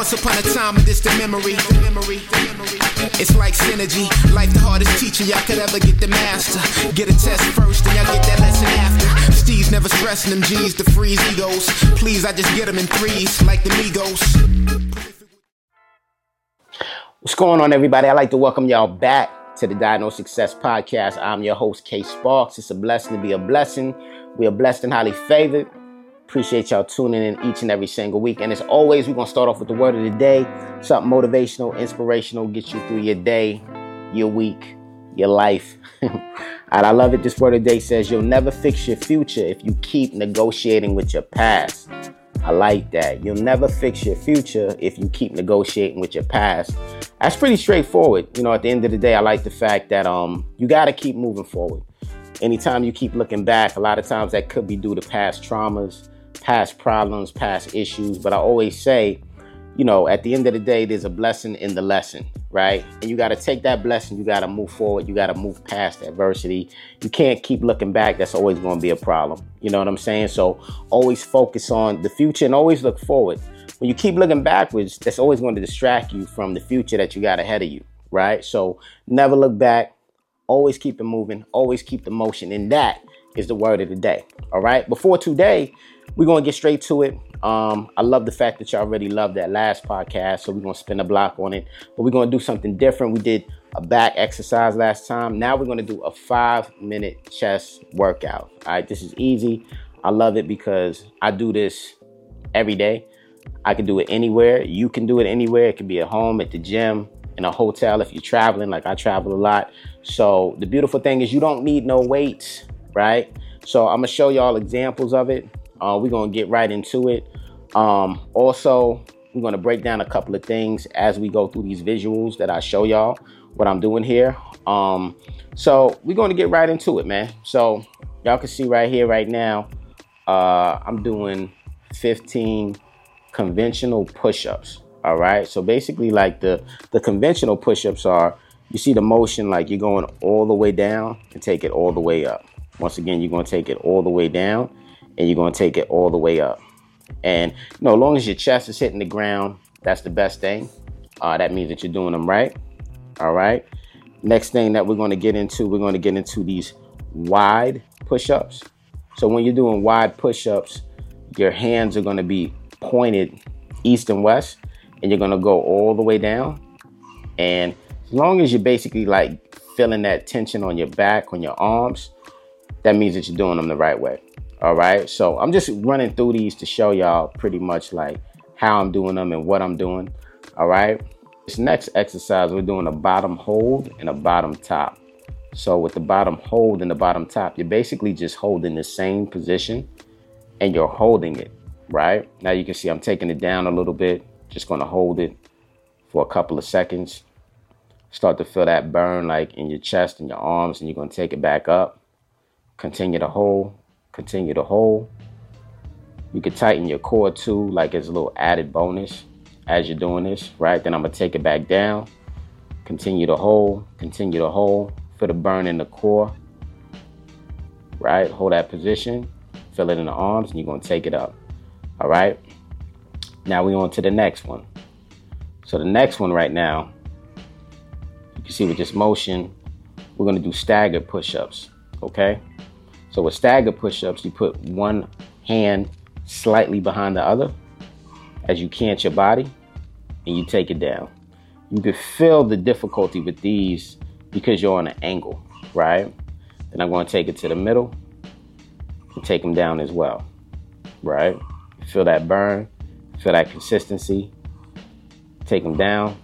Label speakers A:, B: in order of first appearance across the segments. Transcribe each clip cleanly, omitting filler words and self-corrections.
A: Once upon a time, this the memory. It's like synergy. Life the hardest teacher y'all could ever get the master. Get a test first, and y'all get that lesson after. Steve's never stressing them G's to freeze egos. Please, I just get them in threes like the Migos.
B: What's going on, everybody? I'd like to welcome y'all back to the Diagnosed Success Podcast. I'm your host, K Sparks. It's a blessing to be a blessing. We are blessed and highly favored. Appreciate y'all tuning in each and every single week. And as always, we're going to start off with the word of the day. Something motivational, inspirational, get you through your day, your week, your life. And I love it. This word of the day says, you'll never fix your future if you keep negotiating with your past. I like that. You'll never fix your future if you keep negotiating with your past. That's pretty straightforward. You know, at the end of the day, I like the fact that you got to keep moving forward. Anytime you keep looking back, a lot of times that could be due to past traumas, past problems, past issues. But I always say, you know, at the end of the day, there's a blessing in the lesson, right? And you got to take that blessing. You got to move forward. You got to move past adversity. You can't keep looking back. That's always going to be a problem. You know what I'm saying? So always focus on the future and always look forward. When you keep looking backwards, that's always going to distract you from the future that you got ahead of you, right? So never look back. Always keep it moving. Always keep the motion. And that is the word of the day. All right. Before today, we're going to get straight to it. I love the fact that you already loved that last podcast. So we're going to spin a block on it. But we're going to do something different. We did a back exercise last time. Now we're going to do a 5-minute chest workout. All right. This is easy. I love it because I do this every day. I can do it anywhere. You can do it anywhere. It can be at home, at the gym, in a hotel if you're traveling, like I travel a lot. So the beautiful thing is you don't need no weights, right? So I'm going to show y'all examples of it. We're going to get right into it. Also, we're going to break down a couple of things as we go through these visuals that I show y'all what I'm doing here. So we're going to get right into it, man. So y'all can see right here, right now, I'm doing 15 conventional push-ups. All right. So basically, like the conventional push-ups are, you see the motion, like you're going all the way down and take it all the way up. Once again, you're going to take it all the way down and you're going to take it all the way up. And, you know, as long as your chest is hitting the ground, that's the best thing. That means that you're doing them right. All right. Next thing that we're going to get into these wide push-ups. So when you're doing wide push-ups, your hands are going to be pointed east and west. And you're going to go all the way down. And as long as you're basically like feeling that tension on your back, on your arms, that means that you're doing them the right way. All right. So I'm just running through these to show y'all pretty much like how I'm doing them and what I'm doing. All right. This next exercise, we're doing a bottom hold and a bottom top. So with the bottom hold and the bottom top, you're basically just holding the same position and you're holding it. Right. Now you can see I'm taking it down a little bit. Just going to hold it for a couple of seconds. Start to feel that burn like in your chest and your arms, and you're going to take it back up. Continue to hold. Continue to hold. You can tighten your core too, like as a little added bonus as you're doing this, right? Then I'm going to take it back down. Continue to hold. Continue to hold. Feel the burn in the core, right? Hold that position. Feel it in the arms, and you're going to take it up. All right. Now we're on to the next one. So the next one right now, you can see with this motion, we're going to do staggered push-ups, okay? So with staggered push-ups, you put one hand slightly behind the other as you cant your body, and you take it down. You can feel the difficulty with these because you're on an angle, right? Then I'm going to take it to the middle and take them down as well, right? Feel that burn. Feel that consistency. Take them down.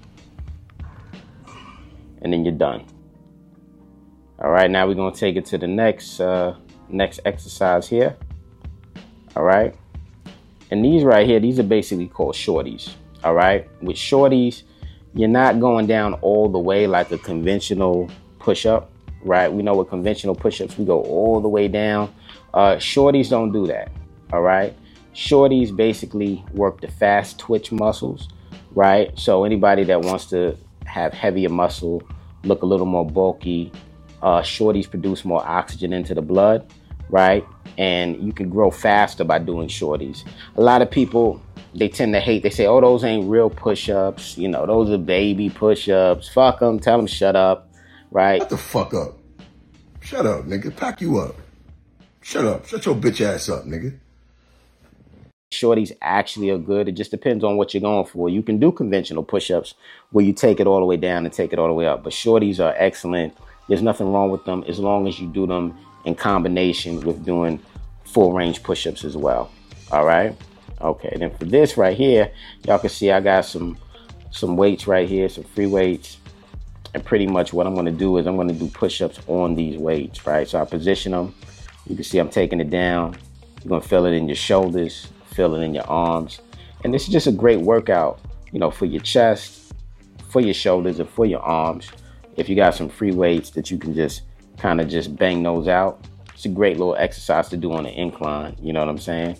B: And then you're done. All right, now we're going to take it to the next exercise here. All right. And these right here, these are basically called shorties. All right. With shorties, you're not going down all the way like a conventional push-up, right? We know with conventional push-ups, we go all the way down. Shorties don't do that. All right. Shorties basically work the fast twitch muscles, right? So anybody that wants to have heavier muscle, look a little more bulky, shorties produce more oxygen into the blood, right? And you can grow faster by doing shorties. A lot of people they tend to hate. They say, oh, those ain't real push-ups. You know, those are baby push-ups. Fuck them. Tell them shut up. Right?
C: Shut the fuck up. Shut up, nigga. Pack you up. Shut up. Shut your bitch ass up, nigga.
B: Shorties actually are good. It just depends on what you're going for. You can do conventional push-ups where you take it all the way down and take it all the way up. But shorties are excellent. There's nothing wrong with them as long as you do them in combination with doing full range push-ups as well. All right. Okay. Then for this right here, y'all can see I got some weights right here, some free weights. And pretty much what I'm going to do is I'm going to do push-ups on these weights, right? So I position them. You can see I'm taking it down. You're going to feel it in your shoulders, feel it in your arms. And this is just a great workout, you know, for your chest, for your shoulders, and for your arms. If you got some free weights that you can just kind of just bang those out, it's a great little exercise to do on an incline. You know what I'm saying?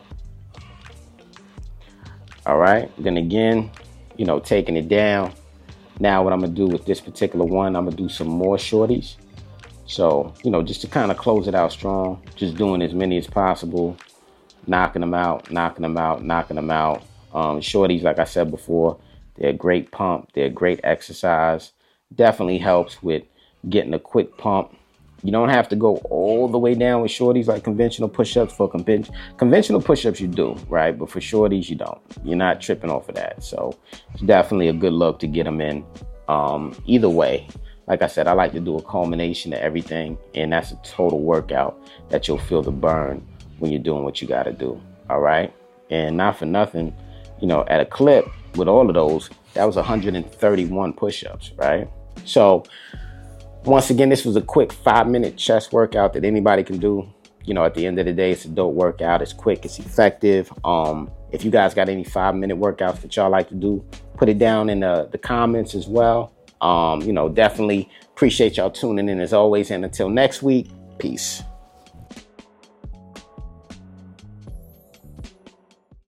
B: All right. Then again, you know, taking it down. Now what I'm going to do with this particular one, I'm going to do some more shorties. So, you know, just to kind of close it out strong, just doing as many as possible, knocking them out, knocking them out, knocking them out. Shorties, like I said before, they're a great pump. They're a great exercise. Definitely helps with getting a quick pump. You don't have to go all the way down with shorties like conventional push-ups. For conventional push-ups you do, right? But for shorties, you don't. You're not tripping off of that. So it's definitely a good look to get them in. Either way, like I said, I like to do a culmination of everything. And that's a total workout that you'll feel the burn when you're doing what you got to do. All right. And not for nothing, you know, at a clip with all of those, that was 131 push-ups, right? So once again, this was a quick 5-minute chest workout that anybody can do. You know, at the end of the day, it's a dope workout. It's quick. It's effective. If you guys got any 5-minute workouts that y'all like to do, put it down in the comments as well. You know, definitely appreciate y'all tuning in as always. And until next week, peace.